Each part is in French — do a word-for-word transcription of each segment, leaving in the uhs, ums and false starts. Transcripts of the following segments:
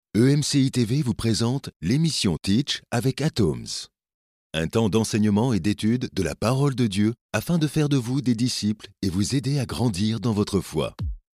E M C I T V vous présente l'émission Teach avec Atoms. Un temps d'enseignement et d'étude de la parole de Dieu afin de faire de vous des disciples et vous aider à grandir dans votre foi.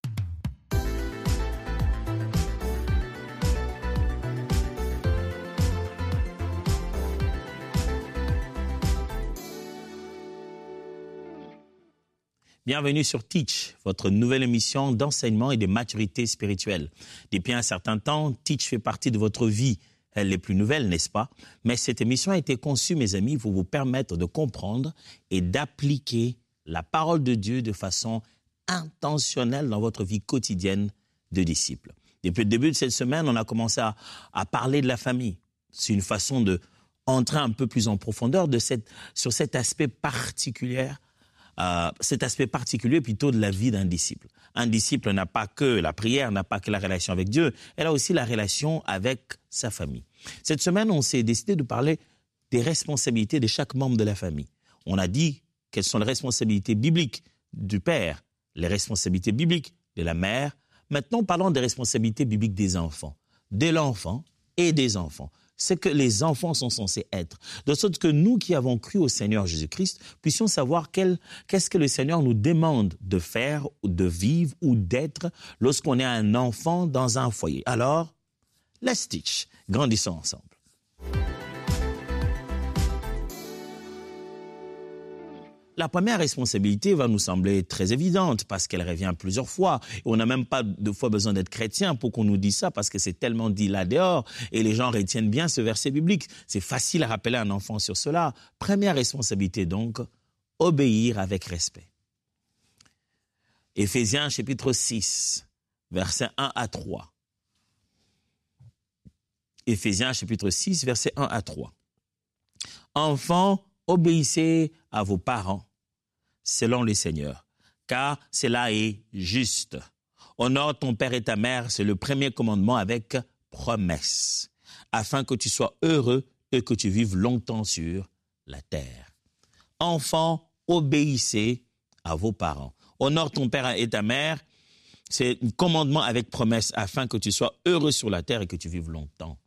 Bienvenue sur Teach, votre nouvelle émission d'enseignement et de maturité spirituelle. Depuis un certain temps, Teach fait partie de votre vie. Elle est plus nouvelle, n'est-ce pas? Mais cette émission a été conçue, mes amis, pour vous permettre de comprendre et d'appliquer la parole de Dieu de façon intentionnelle dans votre vie quotidienne de disciple. Depuis le début de cette semaine, on a commencé à, à parler de la famille. C'est une façon de entrer un peu plus en profondeur de cette, sur cet aspect particulier Euh, cet aspect particulier plutôt de la vie d'un disciple. Un disciple n'a pas que la prière, n'a pas que la relation avec Dieu, elle a aussi la relation avec sa famille. Cette semaine, on s'est décidé de parler des responsabilités de chaque membre de la famille. On a dit quelles sont les responsabilités bibliques du père, les responsabilités bibliques de la mère. Maintenant, parlons des responsabilités bibliques des enfants, de l'enfant et des enfants. C'est que les enfants sont censés être. De sorte que nous qui avons cru au Seigneur Jésus-Christ, puissions savoir quel, qu'est-ce que le Seigneur nous demande de faire, de vivre ou d'être lorsqu'on est un enfant dans un foyer. Alors, let's teach. Grandissons ensemble. La première responsabilité va nous sembler très évidente parce qu'elle revient plusieurs fois. On n'a même pas deux fois besoin d'être chrétien pour qu'on nous dise ça parce que c'est tellement dit là dehors et les gens retiennent bien ce verset biblique. C'est facile à rappeler à un enfant sur cela. Première responsabilité donc, obéir avec respect. Éphésiens chapitre six, versets un à trois. Éphésiens chapitre six, versets un à trois. Enfants, obéissez à vos parents, selon le Seigneur, car cela est juste. Honore ton père et ta mère, c'est le premier commandement avec promesse, afin que tu sois heureux et que tu vives longtemps sur la terre. Enfants, obéissez à vos parents. Honore ton père et ta mère, c'est un commandement avec promesse, afin que tu sois heureux sur la terre et que tu vives longtemps.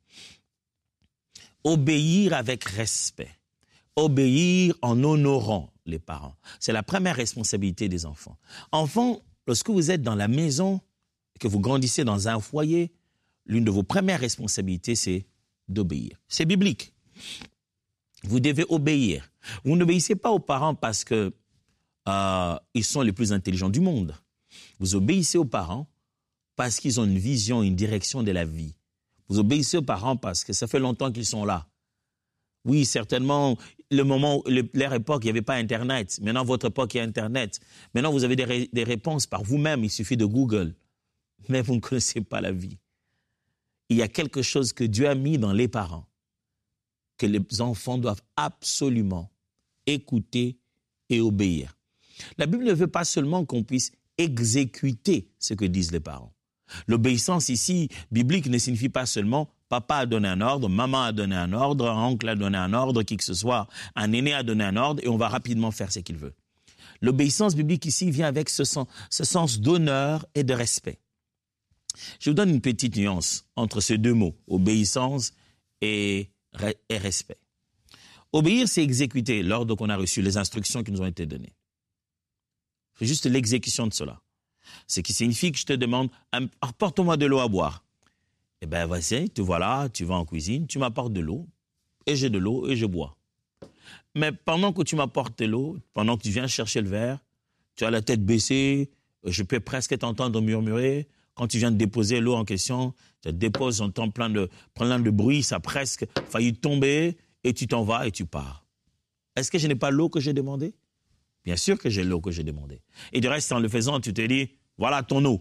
Obéir avec respect. Obéir en honorant les parents. C'est la première responsabilité des enfants. Enfants, lorsque vous êtes dans la maison, que vous grandissez dans un foyer, l'une de vos premières responsabilités, c'est d'obéir. C'est biblique. Vous devez obéir. Vous n'obéissez pas aux parents parce que euh, ils sont les plus intelligents du monde. Vous obéissez aux parents parce qu'ils ont une vision, une direction de la vie. Vous obéissez aux parents parce que ça fait longtemps qu'ils sont là. Oui, certainement, le moment, le, leur époque, il n'y avait pas Internet. Maintenant, votre époque, il y a Internet. Maintenant, vous avez des, ré, des réponses par vous-même. Il suffit de Google. Mais vous ne connaissez pas la vie. Il y a quelque chose que Dieu a mis dans les parents, que les enfants doivent absolument écouter et obéir. La Bible ne veut pas seulement qu'on puisse exécuter ce que disent les parents. L'obéissance ici, biblique, ne signifie pas seulement papa a donné un ordre, maman a donné un ordre, un oncle a donné un ordre, qui que ce soit, un aîné a donné un ordre et on va rapidement faire ce qu'il veut. L'obéissance biblique ici vient avec ce sens, ce sens d'honneur et de respect. Je vous donne une petite nuance entre ces deux mots, obéissance et, et respect. Obéir, c'est exécuter l'ordre qu'on a reçu, les instructions qui nous ont été données. C'est juste l'exécution de cela. Ce qui signifie que je te demande, apporte-moi de l'eau à boire. Eh bien, vas-y, tu vois là, tu vas en cuisine, tu m'apportes de l'eau, et j'ai de l'eau, et je bois. Mais pendant que tu m'apportes de l'eau, pendant que tu viens chercher le verre, tu as la tête baissée, je peux presque t'entendre murmurer. Quand tu viens de déposer l'eau en question, tu déposes, on entend plein de, plein de bruit, ça a presque failli tomber, et tu t'en vas et tu pars. Est-ce que je n'ai pas l'eau que j'ai demandée? Bien sûr que j'ai l'eau que j'ai demandée. Et du reste, en le faisant, tu te dis, voilà ton eau.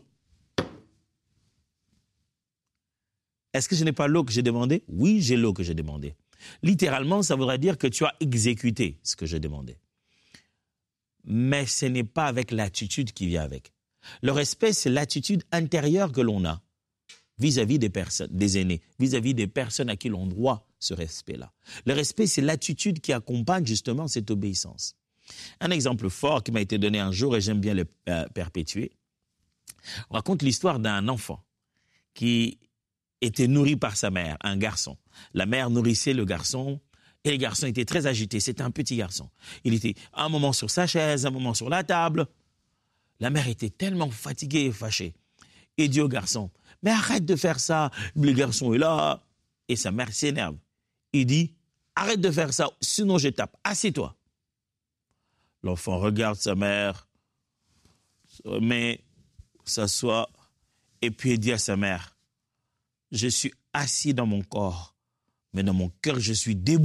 Est-ce que je n'ai pas l'eau que j'ai demandée? Oui, j'ai l'eau que j'ai demandée. Littéralement, ça voudrait dire que tu as exécuté ce que j'ai demandé. Mais ce n'est pas avec l'attitude qui vient avec. Le respect, c'est l'attitude intérieure que l'on a vis-à-vis des personnes, des aînés, vis-à-vis des personnes à qui l'on doit ce respect-là. Le respect, c'est l'attitude qui accompagne justement cette obéissance. Un exemple fort qui m'a été donné un jour et j'aime bien le euh, perpétuer. On raconte l'histoire d'un enfant qui était nourri par sa mère, un garçon. La mère nourrissait le garçon et le garçon était très agité. C'était un petit garçon. Il était un moment sur sa chaise, un moment sur la table. La mère était tellement fatiguée et fâchée. Et dit au garçon, « Mais arrête de faire ça. » Le garçon est là et sa mère s'énerve. Il dit, « Arrête de faire ça, sinon je tape. Assieds-toi. » L'enfant regarde sa mère, se remet, s'assoit et puis il dit à sa mère, « Je suis assis dans mon corps, mais dans mon cœur, je suis debout. »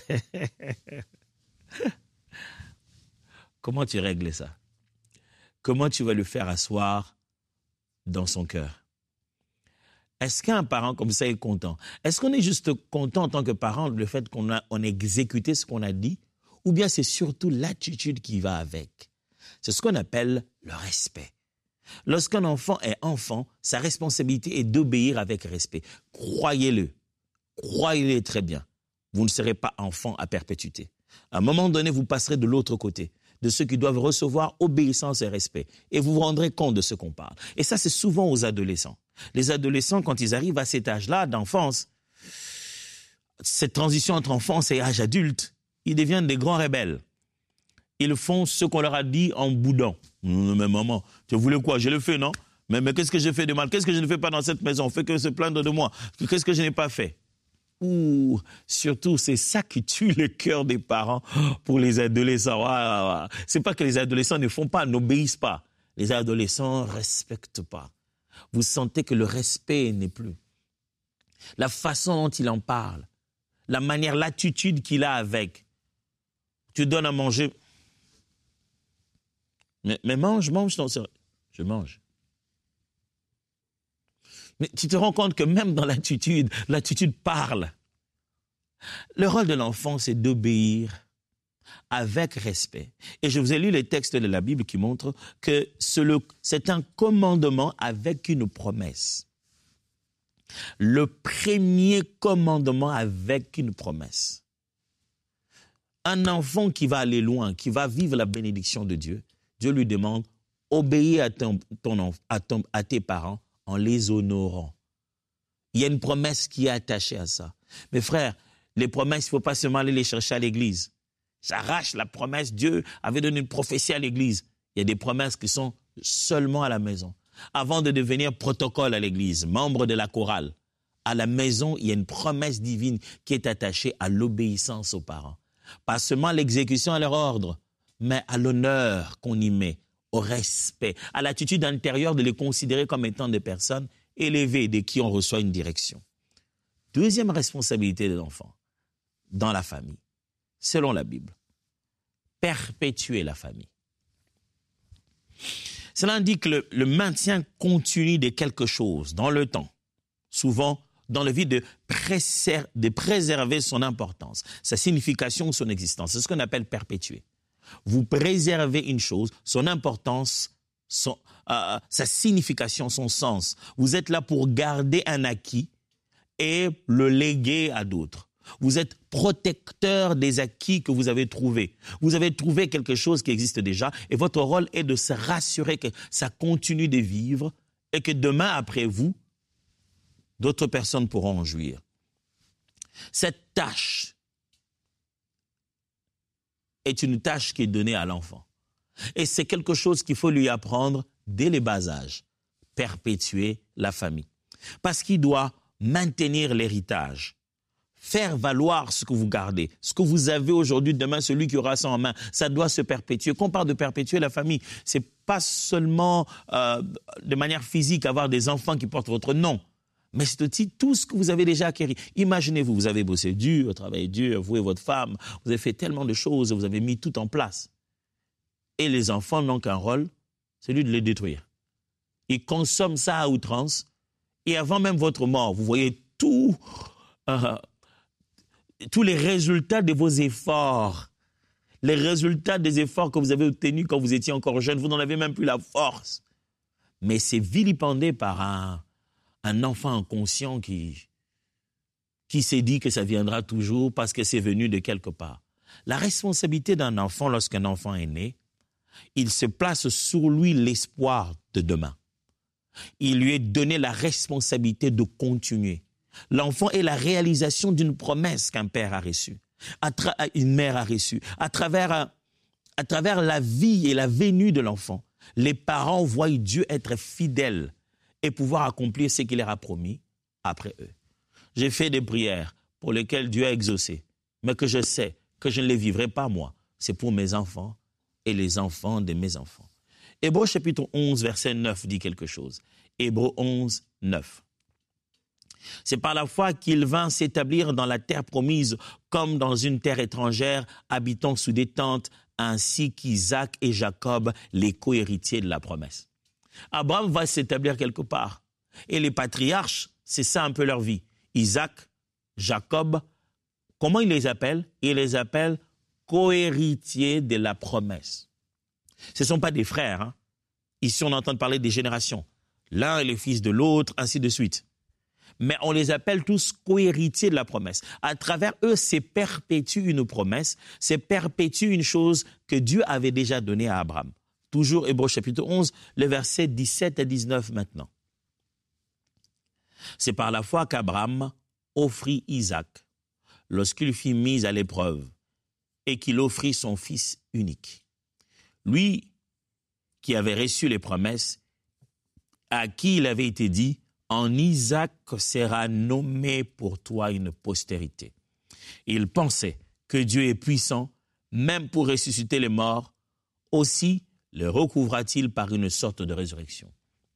Comment tu règles ça? Comment tu vas le faire asseoir dans son cœur? Est-ce qu'un parent comme ça est content? Est-ce qu'on est juste content en tant que parent du fait qu'on a, on a exécuté ce qu'on a dit? Ou bien c'est surtout l'attitude qui va avec? C'est ce qu'on appelle le respect. Lorsqu'un enfant est enfant, sa responsabilité est d'obéir avec respect. Croyez-le. Croyez-le très bien. Vous ne serez pas enfant à perpétuité. À un moment donné, vous passerez de l'autre côté, de ceux qui doivent recevoir obéissance et respect. Et vous vous rendrez compte de ce qu'on parle. Et ça, c'est souvent aux adolescents. Les adolescents, quand ils arrivent à cet âge-là d'enfance, cette transition entre enfance et âge adulte, ils deviennent des grands rebelles. Ils font ce qu'on leur a dit en boudant. Mais maman, tu voulais quoi? Je le fais, non? Mais, mais qu'est-ce que j'ai fait de mal? Qu'est-ce que je ne fais pas dans cette maison? On fait que se plaindre de moi. Qu'est-ce que je n'ai pas fait? Ouh, surtout, c'est ça qui tue le cœur des parents pour les adolescents. Ah, ah, c'est pas que les adolescents ne font pas, n'obéissent pas. Les adolescents ne respectent pas. Vous sentez que le respect n'est plus. La façon dont il en parle, la manière, l'attitude qu'il a avec. Tu donnes à manger. Mais, mais mange, mange. Non, c'est vrai. Je mange. Mais tu te rends compte que même dans l'attitude, l'attitude parle. Le rôle de l'enfant, c'est d'obéir avec respect. Et je vous ai lu les textes de la Bible qui montrent que c'est un commandement avec une promesse. Le premier commandement avec une promesse. Un enfant qui va aller loin, qui va vivre la bénédiction de Dieu, Dieu lui demande, obéis à, ton, ton, à, ton, à tes parents en les honorant. Il y a une promesse qui est attachée à ça. Mes frères, les promesses, il ne faut pas seulement aller les chercher à l'église. J'arrache la promesse, Dieu avait donné une prophétie à l'église. Il y a des promesses qui sont seulement à la maison. Avant de devenir protocole à l'église, membre de la chorale, à la maison, il y a une promesse divine qui est attachée à l'obéissance aux parents. Pas seulement à l'exécution à leur ordre, mais à l'honneur qu'on y met, au respect, à l'attitude intérieure de les considérer comme étant des personnes élevées de qui on reçoit une direction. Deuxième responsabilité de l'enfant, dans la famille, selon la Bible, perpétuer la famille. Cela indique le, le maintien continu de quelque chose dans le temps, souvent dans le but de, préser, de préserver son importance, sa signification, son existence. C'est ce qu'on appelle perpétuer. Vous préservez une chose, son importance, son, euh, sa signification, son sens. Vous êtes là pour garder un acquis et le léguer à d'autres. Vous êtes protecteur des acquis que vous avez trouvés. Vous avez trouvé quelque chose qui existe déjà et votre rôle est de se rassurer que ça continue de vivre et que demain, après vous, d'autres personnes pourront en jouir. Cette tâche est une tâche qui est donnée à l'enfant. Et c'est quelque chose qu'il faut lui apprendre dès les bas âges. Perpétuer la famille. Parce qu'il doit maintenir l'héritage. Faire valoir ce que vous gardez. Ce que vous avez aujourd'hui, demain, celui qui aura ça en main. Ça doit se perpétuer. Quand on parle de perpétuer la famille, c'est pas seulement euh, de manière physique avoir des enfants qui portent votre nom. Mais c'est aussi tout ce que vous avez déjà acquis. Imaginez-vous, vous avez bossé dur, travaillé dur, vous et votre femme, vous avez fait tellement de choses, vous avez mis tout en place. Et les enfants n'ont qu'un rôle, c'est celui de les détruire. Ils consomment ça à outrance, et avant même votre mort, vous voyez tout, euh, tous les résultats de vos efforts, les résultats des efforts que vous avez obtenus quand vous étiez encore jeune, vous n'en avez même plus la force. Mais c'est vilipendé par un... Un enfant inconscient qui, qui s'est dit que ça viendra toujours parce que c'est venu de quelque part. La responsabilité d'un enfant, lorsqu'un enfant est né, il se place sur lui l'espoir de demain. Il lui est donné la responsabilité de continuer. L'enfant est la réalisation d'une promesse qu'un père a reçue, à tra- une mère a reçue. À travers, à travers la vie et la venue de l'enfant, les parents voient Dieu être fidèle et pouvoir accomplir ce qu'il leur a promis après eux. J'ai fait des prières pour lesquelles Dieu a exaucé, mais que je sais que je ne les vivrai pas moi. C'est pour mes enfants et les enfants de mes enfants. Hébreux chapitre onze, verset neuf dit quelque chose. Hébreux onze, neuf. C'est par la foi qu'il vint s'établir dans la terre promise comme dans une terre étrangère, habitant sous des tentes, ainsi qu'Isaac et Jacob, les co-héritiers de la promesse. Abraham va s'établir quelque part. Et les patriarches, c'est ça un peu leur vie. Isaac, Jacob, comment il les appelle? Il les appelle co-héritiers de la promesse. Ce ne sont pas des frères. Hein? Ici, on entend parler des générations. L'un est le fils de l'autre, ainsi de suite. Mais on les appelle tous co-héritiers de la promesse. À travers eux, c'est perpétue une promesse, c'est perpétue une chose que Dieu avait déjà donnée à Abraham. Toujours Hébreux chapitre onze, le verset dix-sept à dix-neuf maintenant. C'est par la foi qu'Abraham offrit Isaac lorsqu'il fut mis à l'épreuve et qu'il offrit son fils unique. Lui qui avait reçu les promesses, à qui il avait été dit « En Isaac sera nommé pour toi une postérité ». Il pensait que Dieu est puissant, même pour ressusciter les morts, aussi le recouvra-t-il par une sorte de résurrection.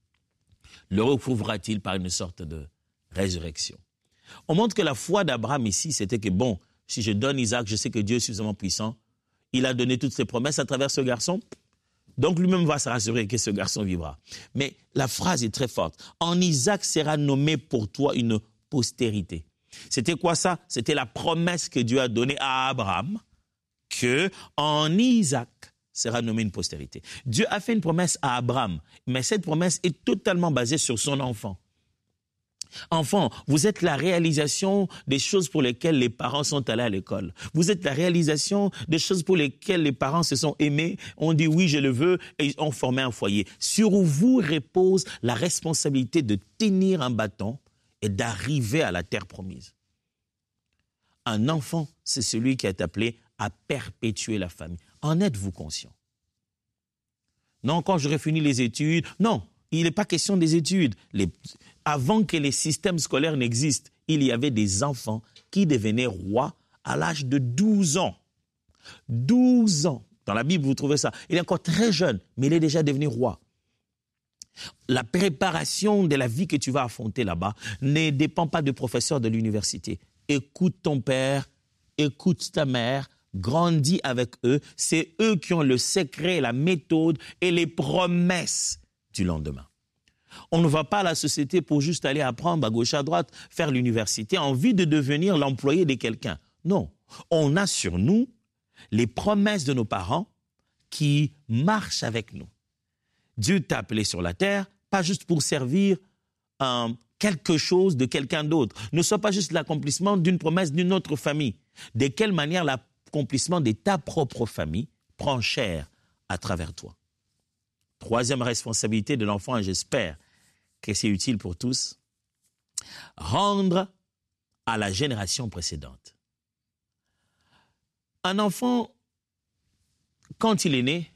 Le recouvra-t-il par une sorte de résurrection. On montre que la foi d'Abraham ici, c'était que bon, si je donne Isaac, je sais que Dieu est suffisamment puissant. Il a donné toutes ses promesses à travers ce garçon. Donc lui-même va se rassurer que ce garçon vivra. Mais la phrase est très forte. En Isaac sera nommé pour toi une postérité. C'était quoi ça? C'était la promesse que Dieu a donnée à Abraham, que en Isaac sera nommé une postérité. Dieu a fait une promesse à Abraham, mais cette promesse est totalement basée sur son enfant. Enfant, vous êtes la réalisation des choses pour lesquelles les parents sont allés à l'école. Vous êtes la réalisation des choses pour lesquelles les parents se sont aimés, ont dit oui, je le veux, et ont formé un foyer. Sur vous repose la responsabilité de tenir un bâton et d'arriver à la terre promise. Un enfant, c'est celui qui est appelé à perpétuer la famille. En êtes-vous conscient? Non, quand j'aurai fini les études, non, il n'est pas question des études. Les... Avant que les systèmes scolaires n'existent, il y avait des enfants qui devenaient rois à l'âge de douze ans. douze ans. Dans la Bible, vous trouvez ça. Il est encore très jeune, mais il est déjà devenu roi. La préparation de la vie que tu vas affronter là-bas ne dépend pas de professeurs de l'université. Écoute ton père, écoute ta mère, grandis avec eux. C'est eux qui ont le secret, la méthode et les promesses du lendemain. On ne va pas à la société pour juste aller apprendre à gauche, à droite, faire l'université, envie de devenir l'employé de quelqu'un. Non, on a sur nous les promesses de nos parents qui marchent avec nous. Dieu t'a appelé sur la terre, pas juste pour servir euh, quelque chose de quelqu'un d'autre. Ne sois pas juste l'accomplissement d'une promesse d'une autre famille. De quelle manière l'accomplissement de ta propre famille prend chair à travers toi. Troisième responsabilité de l'enfant, et j'espère que c'est utile pour tous, rendre à la génération précédente. Un enfant, quand il est né,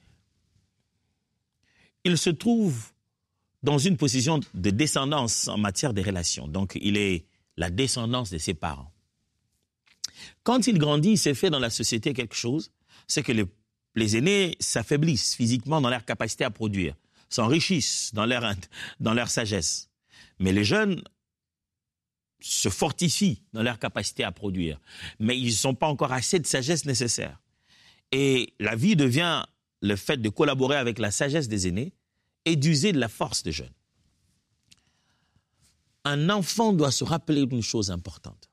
il se trouve dans une position de descendance en matière de relations. Donc, il est la descendance de ses parents. Quand il grandit, il s'est fait dans la société quelque chose, c'est que les Les aînés s'affaiblissent physiquement dans leur capacité à produire, s'enrichissent dans leur, dans leur sagesse. Mais les jeunes se fortifient dans leur capacité à produire. Mais ils n'ont pas encore assez de sagesse nécessaire. Et la vie devient le fait de collaborer avec la sagesse des aînés et d'user de la force des jeunes. Un enfant doit se rappeler d'une chose importante.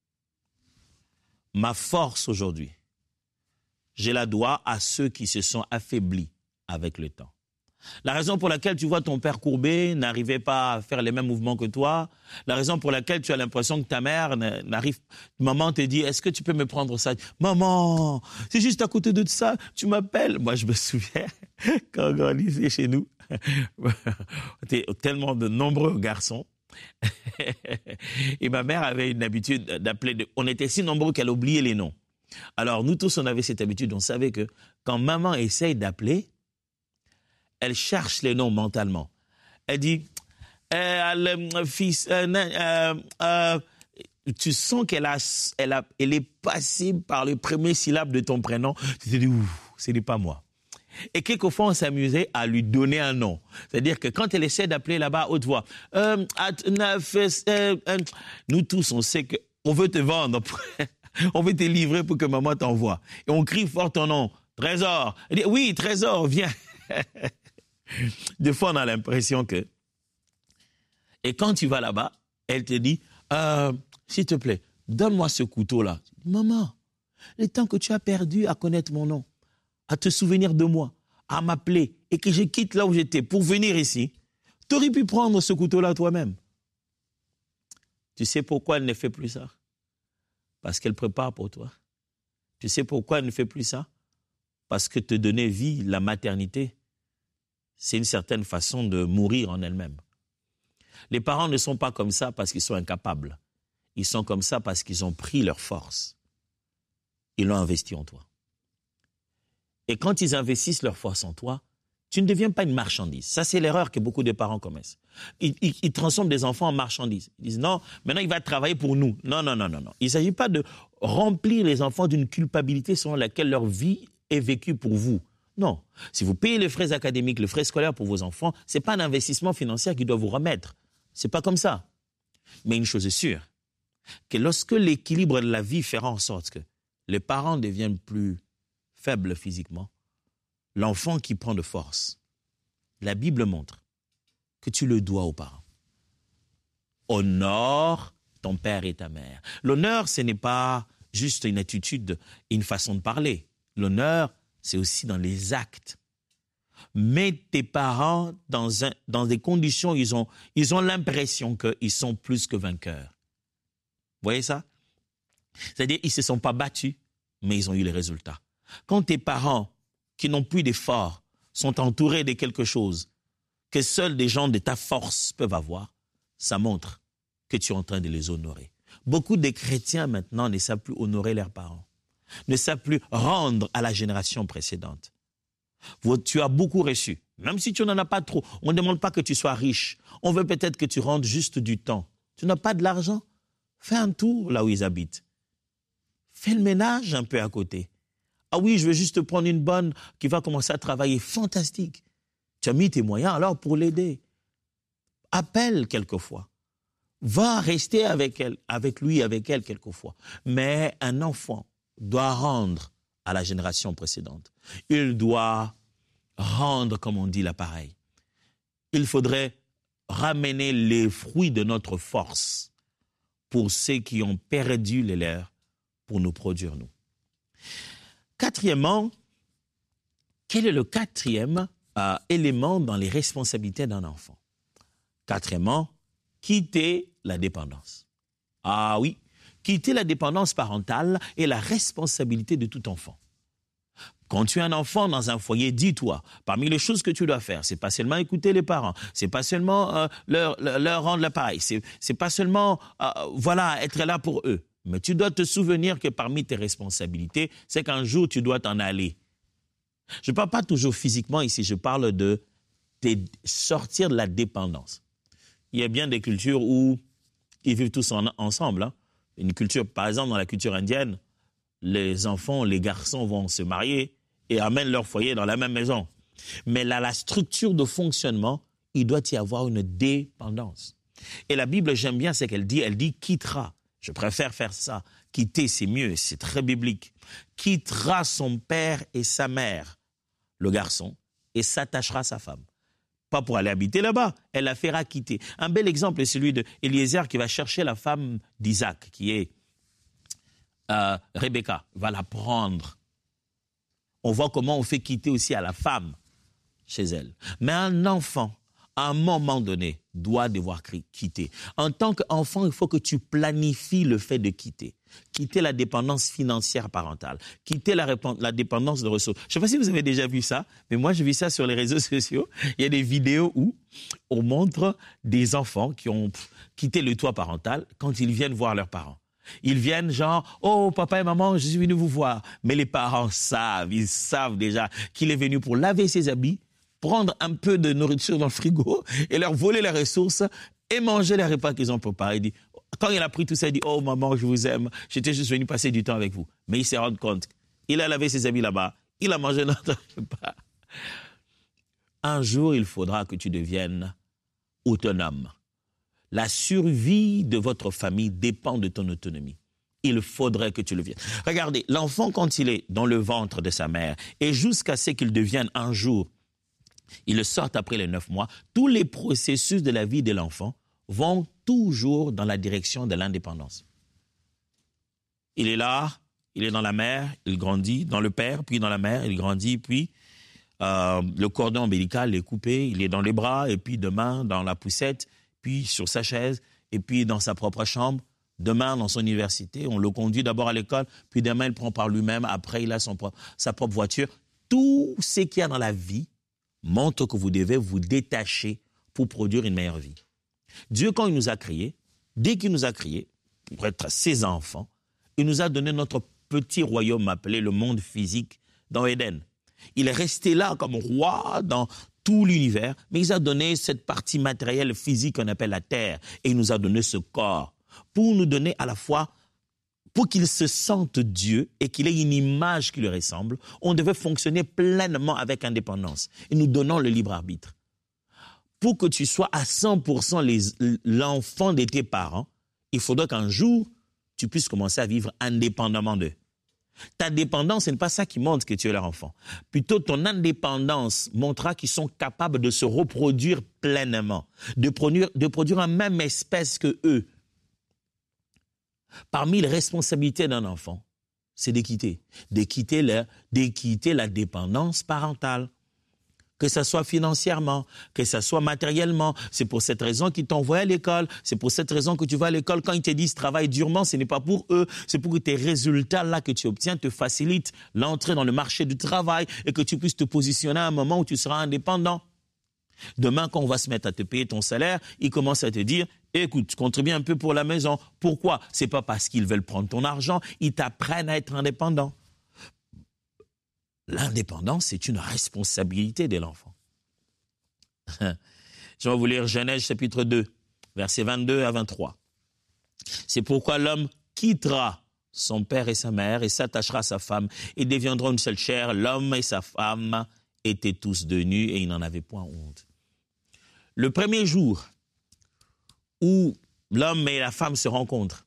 Ma force aujourd'hui, je la dois à ceux qui se sont affaiblis avec le temps. La raison pour laquelle tu vois ton père courbé, n'arrivait pas à faire les mêmes mouvements que toi, la raison pour laquelle tu as l'impression que ta mère n'arrive... Maman te dit, est-ce que tu peux me prendre ça? Maman, c'est juste à côté de ça, tu m'appelles. Moi, je me souviens, quand on grandissait chez nous, on était tellement de nombreux garçons. Et ma mère avait une habitude d'appeler, de, on était si nombreux qu'elle oubliait les noms. Alors nous tous, on avait cette habitude, on savait que quand maman essaye d'appeler, elle cherche les noms mentalement. Elle dit, euh, fils, euh, euh, euh, tu sens qu'elle a, elle a, elle est passée par les premières syllabes de ton prénom. Tu te dis, ouf, ce n'est pas moi. Et quelquefois, on s'amusait à lui donner un nom. C'est-à-dire que quand elle essaie d'appeler là-bas à haute voix, euh, euh, euh, nous tous, on sait qu'on veut te vendre, on veut te livrer pour que maman t'envoie. Et on crie fort ton nom, Trésor. Elle dit, oui, Trésor, viens. Des fois, on a l'impression que... Et quand tu vas là-bas, elle te dit, euh, s'il te plaît, donne-moi ce couteau-là. Maman, le temps que tu as perdu à connaître mon nom, à te souvenir de moi, à m'appeler, et que je quitte là où j'étais pour venir ici, tu aurais pu prendre ce couteau-là toi-même. Tu sais pourquoi elle ne fait plus ça? Parce qu'elle prépare pour toi. Tu sais pourquoi elle ne fait plus ça? Parce que te donner vie, la maternité, c'est une certaine façon de mourir en elle-même. Les parents ne sont pas comme ça parce qu'ils sont incapables. Ils sont comme ça parce qu'ils ont pris leur force. Ils l'ont investi en toi. Et quand ils investissent leur force en toi, tu ne deviens pas une marchandise. Ça, c'est l'erreur que beaucoup de parents commettent. Ils, ils, ils transforment des enfants en marchandises. Ils disent, non, maintenant il va travailler pour nous. Non, non, non, non, non. Il ne s'agit pas de remplir les enfants d'une culpabilité selon laquelle leur vie est vécue pour vous. Non. Si vous payez les frais académiques, les frais scolaires pour vos enfants, ce n'est pas un investissement financier qui doit vous remettre. Ce n'est pas comme ça. Mais une chose est sûre, que lorsque l'équilibre de la vie fera en sorte que les parents deviennent plus faible physiquement, l'enfant qui prend de force, la Bible montre que tu le dois aux parents. Honore ton père et ta mère. L'honneur, ce n'est pas juste une attitude, une façon de parler. L'honneur, c'est aussi dans les actes. Mets tes parents dans, un, dans des conditions où ils ont, ils ont l'impression qu'ils sont plus que vainqueurs. Vous voyez ça? C'est-à-dire qu'ils ne se sont pas battus, mais ils ont eu les résultats. Quand tes parents, qui n'ont plus d'efforts, sont entourés de quelque chose que seuls des gens de ta force peuvent avoir, ça montre que tu es en train de les honorer. Beaucoup de chrétiens maintenant ne savent plus honorer leurs parents, ne savent plus rendre à la génération précédente. Tu as beaucoup reçu, même si tu n'en as pas trop. On ne demande pas que tu sois riche. On veut peut-être que tu rendes juste du temps. Tu n'as pas de l'argent? Fais un tour là où ils habitent. Fais le ménage un peu à côté. Ah oui, je veux juste prendre une bonne qui va commencer à travailler. Fantastique. Tu as mis tes moyens alors pour l'aider. Appelle quelquefois. Va rester avec elle, avec lui, avec elle quelquefois. Mais un enfant doit rendre à la génération précédente. Il doit rendre, comme on dit là pareil. Il faudrait ramener les fruits de notre force pour ceux qui ont perdu les leurs pour nous produire nous. Quatrièmement, quel est le quatrième euh, élément dans les responsabilités d'un enfant? Quatrièmement, quitter la dépendance. Ah oui, quitter la dépendance parentale est la responsabilité de tout enfant. Quand tu es un enfant dans un foyer, dis-toi, parmi les choses que tu dois faire, c'est pas seulement écouter les parents, c'est pas seulement euh, leur, leur, leur rendre l'appareil, c'est, c'est pas seulement euh, voilà, être là pour eux. Mais tu dois te souvenir que parmi tes responsabilités, c'est qu'un jour, tu dois t'en aller. Je ne parle pas toujours physiquement ici, je parle de, de sortir de la dépendance. Il y a bien des cultures où ils vivent tous en, ensemble. Hein. Une culture, par exemple, dans la culture indienne, les enfants, les garçons vont se marier et amènent leur foyer dans la même maison. Mais là, la structure de fonctionnement, il doit y avoir une dépendance. Et la Bible, j'aime bien ce qu'elle dit, elle dit « quittera ». Je préfère faire ça. Quitter, c'est mieux, c'est très biblique. Quittera son père et sa mère, le garçon, et s'attachera à sa femme. Pas pour aller habiter là-bas, elle la fera quitter. Un bel exemple est celui d'Éliézer qui va chercher la femme d'Isaac, qui est euh, Rebecca, va la prendre. On voit comment on fait quitter aussi à la femme chez elle. Mais un enfant, à un moment donné, doit devoir quitter. En tant qu'enfant, il faut que tu planifies le fait de quitter. Quitter la dépendance financière parentale. Quitter la, la dépendance de ressources. Je ne sais pas si vous avez déjà vu ça, mais moi, j'ai vu ça sur les réseaux sociaux. Il y a des vidéos où on montre des enfants qui ont quitté le toit parental quand ils viennent voir leurs parents. Ils viennent genre, oh papa et maman, je suis venu vous voir. Mais les parents savent, ils savent déjà qu'il est venu pour laver ses habits, prendre un peu de nourriture dans le frigo et leur voler les ressources et manger les repas qu'ils ont préparés. Il dit, quand il a pris tout ça, il dit, oh maman, je vous aime, j'étais juste venu passer du temps avec vous. Mais il s'est rendu compte, il a lavé ses habits là-bas, il a mangé notre repas. Un jour, il faudra que tu deviennes autonome. La survie de votre famille dépend de ton autonomie. Il faudrait que tu le viennes. Regardez, l'enfant, quand il est dans le ventre de sa mère, et jusqu'à ce qu'il devienne un jour, il le sort après les neuf mois, tous les processus de la vie de l'enfant vont toujours dans la direction de l'indépendance. Il est là, il est dans la mère, il grandit, dans le père, puis dans la mère, il grandit, puis euh, le cordon ombilical est coupé, il est dans les bras, et puis demain dans la poussette, puis sur sa chaise, et puis dans sa propre chambre, demain dans son université, on le conduit d'abord à l'école, puis demain il prend par lui-même, après il a son propre, sa propre voiture. Tout ce qu'il y a dans la vie montre que vous devez vous détacher pour produire une meilleure vie. Dieu, quand il nous a créés, dès qu'il nous a créés, pour être ses enfants, il nous a donné notre petit royaume appelé le monde physique dans Éden. Il est resté là comme roi dans tout l'univers, mais il a donné cette partie matérielle physique qu'on appelle la terre, et il nous a donné ce corps pour nous donner à la fois, pour qu'il se sente Dieu et qu'il ait une image qui lui ressemble, on devait fonctionner pleinement avec indépendance, et nous donnons le libre arbitre. Pour que tu sois à cent pour cent les, l'enfant de tes parents, il faudra qu'un jour, tu puisses commencer à vivre indépendamment d'eux. Ta dépendance, ce n'est pas ça qui montre que tu es leur enfant. Plutôt, ton indépendance montrera qu'ils sont capables de se reproduire pleinement, de produire, de produire la même espèce que eux. Parmi les responsabilités d'un enfant, c'est de quitter, de quitter la, de quitter la dépendance parentale. Que ça soit financièrement, que ça soit matériellement. C'est pour cette raison qu'ils t'envoient à l'école. C'est pour cette raison que tu vas à l'école. Quand ils te disent travaille durement, ce n'est pas pour eux. C'est pour que tes résultats là que tu obtiens te facilitent l'entrée dans le marché du travail et que tu puisses te positionner à un moment où tu seras indépendant. Demain, quand on va se mettre à te payer ton salaire, ils commencent à te dire écoute, tu contribues un peu pour la maison. Pourquoi? C'est pas parce qu'ils veulent prendre ton argent. Ils t'apprennent à être indépendant. L'indépendance, c'est une responsabilité de l'enfant. Je vais vous lire Genèse chapitre deux, versets vingt-deux à vingt-trois. C'est pourquoi l'homme quittera son père et sa mère et s'attachera à sa femme et deviendront une seule chair. L'homme et sa femme étaient tous de nus et ils n'en avaient point honte. Le premier jour où l'homme et la femme se rencontrent,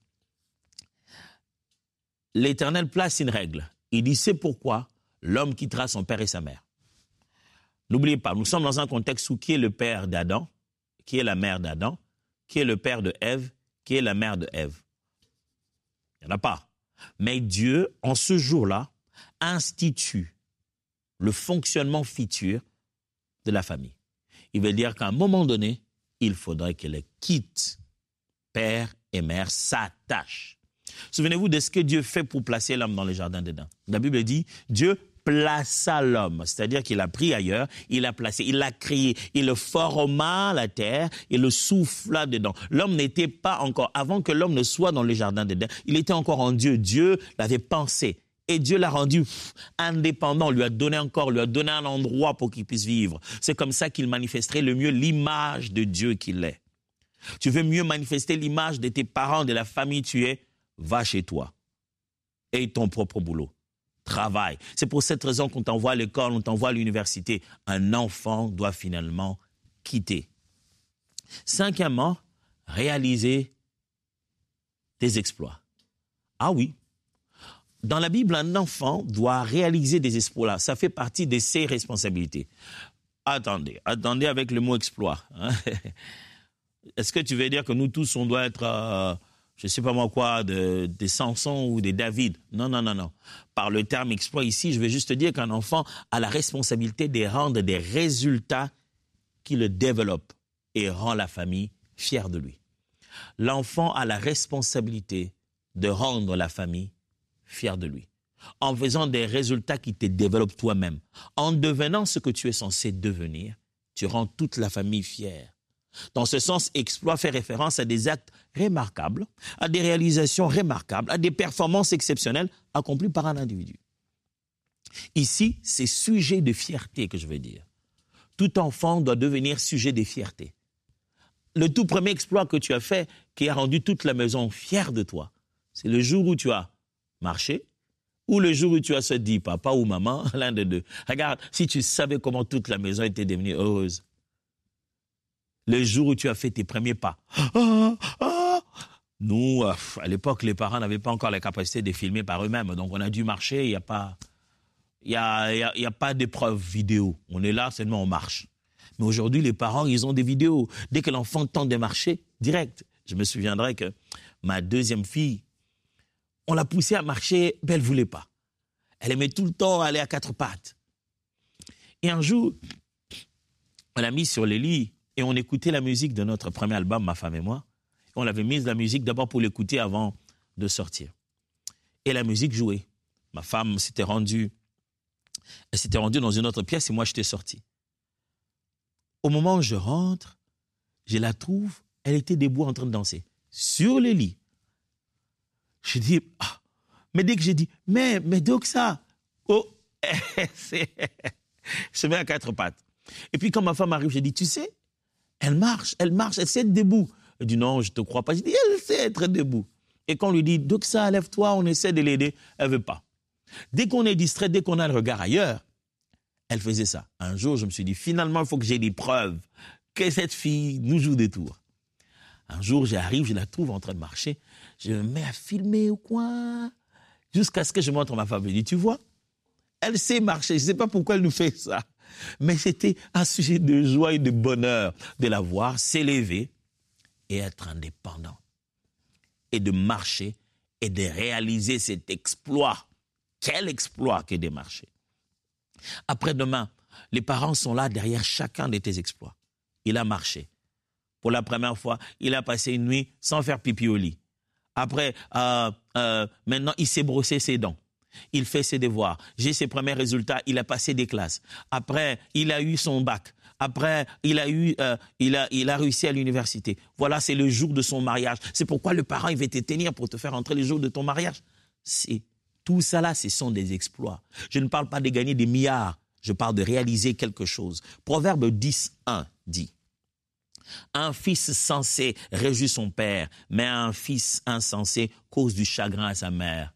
l'Éternel place une règle. Il dit c'est pourquoi l'homme quittera son père et sa mère. N'oubliez pas, nous sommes dans un contexte où qui est le père d'Adam, qui est la mère d'Adam, qui est le père de Ève, qui est la mère de Ève. Il n'y en a pas. Mais Dieu, en ce jour-là, institue le fonctionnement futur de la famille. Il veut dire qu'à un moment donné, il faudrait que les quitte, père et mère, s'attachent. Souvenez-vous de ce que Dieu fait pour placer l'homme dans le jardin d'Éden. La Bible dit, Dieu plaça l'homme, c'est-à-dire qu'il a pris ailleurs, il l'a placé, il l'a créé, il le forma la terre et le souffla dedans. L'homme n'était pas encore, avant que l'homme ne soit dans le jardin d'Éden, il était encore en Dieu. Dieu l'avait pensé et Dieu l'a rendu pff, indépendant, lui a donné encore, lui a donné un endroit pour qu'il puisse vivre. C'est comme ça qu'il manifesterait le mieux l'image de Dieu qu'il est. Tu veux mieux manifester l'image de tes parents, de la famille tu es, va chez toi. Aie ton propre boulot. Travaille. C'est pour cette raison qu'on t'envoie à l'école, on t'envoie à l'université. Un enfant doit finalement quitter. Cinquièmement, réaliser des exploits. Ah oui. Dans la Bible, un enfant doit réaliser des exploits. Ça fait partie de ses responsabilités. Attendez, attendez avec le mot exploit. Hein? Est-ce que tu veux dire que nous tous, on doit être... Euh, je ne sais pas moi quoi, de, des Samson ou des David. Non, non, non, non. Par le terme exploit ici, je vais juste te dire qu'un enfant a la responsabilité de rendre des résultats qui le développe et rend la famille fière de lui. L'enfant a la responsabilité de rendre la famille fière de lui, en faisant des résultats qui te développent toi-même. En devenant ce que tu es censé devenir, tu rends toute la famille fière. Dans ce sens, exploit fait référence à des actes remarquables, à des réalisations remarquables, à des performances exceptionnelles accomplies par un individu. Ici, c'est sujet de fierté que je veux dire. Tout enfant doit devenir sujet de fierté. Le tout premier exploit que tu as fait, qui a rendu toute la maison fière de toi, c'est le jour où tu as marché, ou le jour où tu as se dit, papa ou maman, l'un des deux. Regarde, si tu savais comment toute la maison était devenue heureuse. Le jour où tu as fait tes premiers pas. Ah, ah. Nous, à l'époque, les parents n'avaient pas encore la capacité de filmer par eux-mêmes. Donc, on a dû marcher. Il n'y a pas, il y a, il y a, il y a pas d'épreuve vidéo. On est là, seulement on marche. Mais aujourd'hui, les parents, ils ont des vidéos. Dès que l'enfant tente de marcher, direct. Je me souviendrai que ma deuxième fille, on l'a poussée à marcher, mais elle ne voulait pas. Elle aimait tout le temps aller à quatre pattes. Et un jour, on l'a mise sur le lit et on écoutait la musique de notre premier album, Ma femme et moi. On avait mis la musique d'abord pour l'écouter avant de sortir. Et la musique jouait. Ma femme s'était rendue, elle s'était rendue dans une autre pièce et moi, j'étais sorti. Au moment où je rentre, je la trouve, elle était debout en train de danser, sur le lit. Je dis, ah, mais dès que j'ai dit, mais, mais donc ça, oh, c'est, je mets à quatre pattes. Et puis quand ma femme arrive, je dis, tu sais, elle marche, elle marche, elle sait être debout. Elle dit, non, je ne te crois pas. Je dis, elle sait être debout. Et quand on lui dit, donc ça, lève-toi, on essaie de l'aider, elle ne veut pas. Dès qu'on est distrait, dès qu'on a le regard ailleurs, elle faisait ça. Un jour, je me suis dit, finalement, il faut que j'ai des preuves que cette fille nous joue des tours. Un jour, j'arrive, je la trouve en train de marcher, je me mets à filmer au coin, jusqu'à ce que je montre à ma femme. Je dis, tu vois, elle sait marcher, je ne sais pas pourquoi elle nous fait ça. Mais c'était un sujet de joie et de bonheur de la voir s'élever et être indépendant. Et de marcher et de réaliser cet exploit. Quel exploit que de marcher. Après-demain, les parents sont là derrière chacun de tes exploits. Il a marché. Pour la première fois, il a passé une nuit sans faire pipi au lit. Après, euh, euh, maintenant, il s'est brossé ses dents. Il fait ses devoirs. J'ai ses premiers résultats. Il a passé des classes. Après, il a eu son bac. Après, il a, eu, euh, il a, il a réussi à l'université. Voilà, c'est le jour de son mariage. C'est pourquoi le parent, il va te tenir pour te faire entrer le jour de ton mariage. C'est, tout ça là, ce sont des exploits. Je ne parle pas de gagner des milliards. Je parle de réaliser quelque chose. Proverbe dix, un dit, un fils sensé réjouit son père, mais un fils insensé cause du chagrin à sa mère.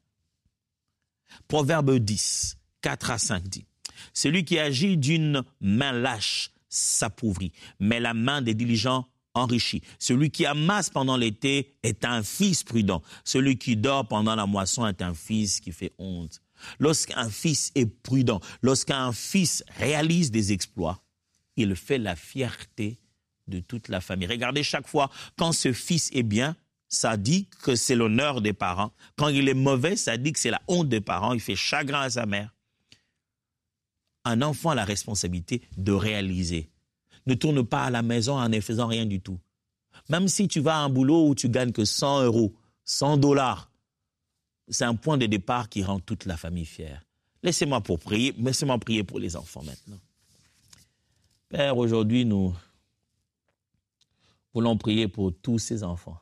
Proverbe dix, quatre à cinq dit, celui qui agit d'une main lâche s'appauvrit, mais la main des diligents enrichit. Celui qui amasse pendant l'été est un fils prudent. Celui qui dort pendant la moisson est un fils qui fait honte. Lorsqu'un fils est prudent, lorsqu'un fils réalise des exploits, il fait la fierté de toute la famille. Regardez, chaque fois, quand ce fils est bien, ça dit que c'est l'honneur des parents. Quand il est mauvais, ça dit que c'est la honte des parents. Il fait chagrin à sa mère. Un enfant a la responsabilité de réaliser. Ne tourne pas à la maison en ne faisant rien du tout. Même si tu vas à un boulot où tu gagnes que cent euros, cent dollars, c'est un point de départ qui rend toute la famille fière. Laissez-moi pour prier, laissez-moi prier pour les enfants maintenant. Père, aujourd'hui, nous voulons prier pour tous ces enfants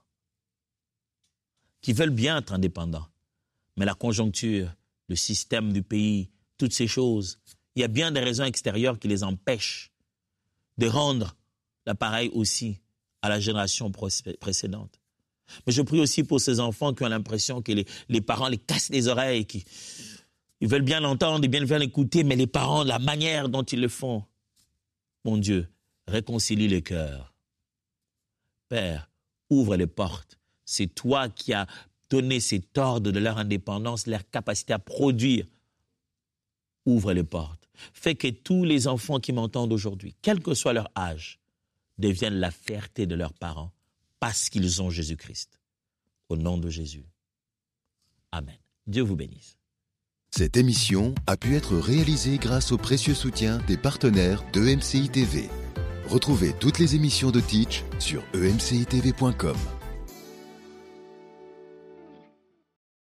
qui veulent bien être indépendants. Mais la conjoncture, le système du pays, toutes ces choses, il y a bien des raisons extérieures qui les empêchent de rendre l'appareil aussi à la génération précédente. Mais je prie aussi pour ces enfants qui ont l'impression que les, les parents les cassent les oreilles, qui ils veulent bien l'entendre, ils veulent bien l'écouter, mais les parents, la manière dont ils le font, mon Dieu, réconcilie les cœurs. Père, ouvre les portes. C'est toi qui as donné cet ordre de leur indépendance, leur capacité à produire. Ouvre les portes. Fais que tous les enfants qui m'entendent aujourd'hui, quel que soit leur âge, deviennent la fierté de leurs parents parce qu'ils ont Jésus-Christ. Au nom de Jésus. Amen. Dieu vous bénisse. Cette émission a pu être réalisée grâce au précieux soutien des partenaires de M C I T V. Retrouvez toutes les émissions de Teach sur e m c i t v point com.